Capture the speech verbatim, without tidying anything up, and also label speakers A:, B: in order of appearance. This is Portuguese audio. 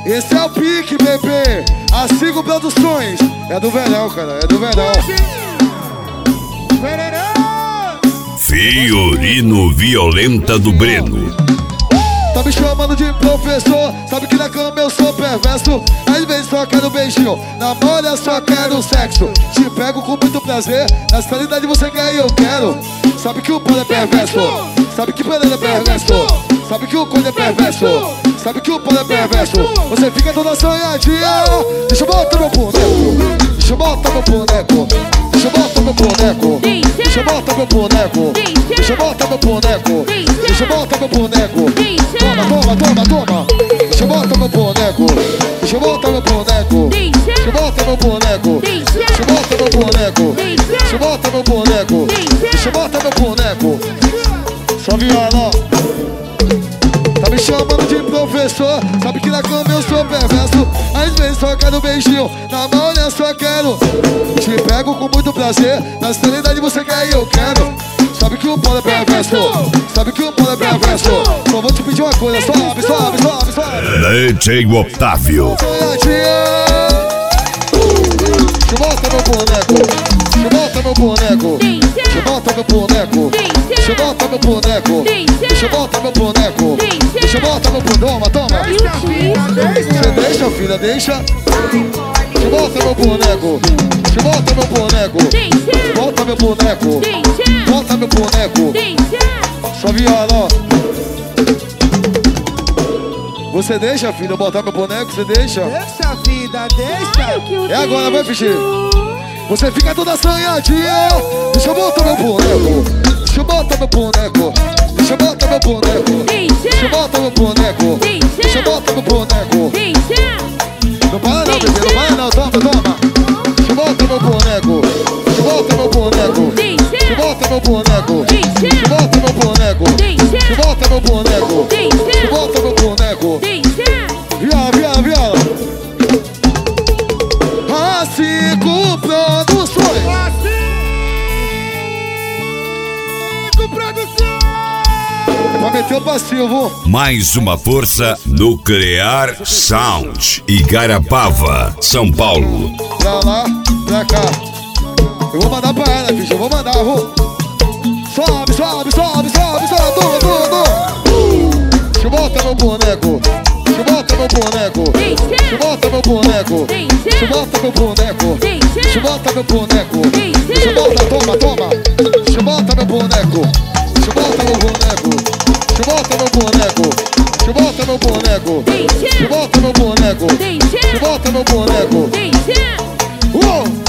A: Esse é o pique, bebê. A Sigo Produções. É do verão, cara, é do verão.
B: Fiorino Violenta do Breno.
A: Tá me chamando de professor, sabe que na cama eu sou perverso. Às vezes só quero beijinho, na mão só quero sexo. Te pego com muito prazer, na realidade você quer e eu quero. Sabe que o pano é perverso, sabe que Pereira é perverso, sabe que o coelho é perverso, sabe que o pano é perverso. Você fica toda sonhadinha. Deixa eu botar meu boneco, deixa eu botar meu boneco, deixa eu botar meu boneco, deixa eu botar meu boneco, deixa eu botar meu boneco, deixa eu botar meu boneco. Toma, toma, toma, toma. Deixa eu botar meu boneco, deixa eu botar meu boneco, deixa eu botar meu boneco, deixa eu botar meu boneco, deixa eu botar meu boneco, deixa eu botar meu boneco. Só viola. Tá me chamando de professor, sabe que na cama eu sou perverso. Às vezes só quero beijinho, na mão eu só quero. Te pego com muito prazer, na realidade você quer e eu quero. Sabe que o polo é perverso, sabe que o polo é perverso. Só vou te pedir uma coisa, sobe, sobe, sobe, sobe.
B: D J Otávio.
A: Deixa eu botar meu boneco, deixa eu botar meu boneco, deixa eu botar meu boneco, deixa eu botar meu boneco, deixa eu botar meu boneco, deixa eu botar meu boneco. Toma, toma. Você deixa, filha, deixa. Deixa eu botar meu boneco, deixa eu botar meu boneco, bota meu boneco, bota meu boneco. Só viola, ó. Você deixa, filha, eu botar meu boneco, você deixa?
C: Deixa, vida, deixa.
A: É agora, vai, fichinho. Você fica toda assanhadinha. Deixa eu botar meu boneco, deixa eu botar meu boneco, deixa eu botar meu boneco, deixa eu botar meu boneco, deixa eu botar meu boneco. Não para não, bebê, não para não, toma, toma. Deixa eu botar meu boneco, deixa eu botar meu boneco, deixa eu botar meu boneco, deixa eu botar meu boneco, deixa eu botar meu boneco, deixa eu botar meu boneco. Viola, viola, viola. A Sigo Produções.
C: A Sigo Produções.
A: Vai meter o passivo.
B: Mais uma força Nuclear Sound. Igarapava, São Paulo.
A: Pra lá, pra cá. Eu vou mandar pra ela, bicho, eu vou mandar, eu vou. Sobe, sobe, sobe, sobe, sobe, tudo, tudo. Deixa eu botar meu boneco, deixa eu botar meu boneco, deixa eu botar meu boneco, deixa eu botar meu boneco, deixa eu botar meu boneco, deixa eu botar, toma, toma. Deixa eu botar meu boneco, deixa eu botar meu boneco, deixa eu botar meu boneco, deixa eu botar meu boneco, deixa eu botar meu boneco, deixa eu botar meu boneco. Uou!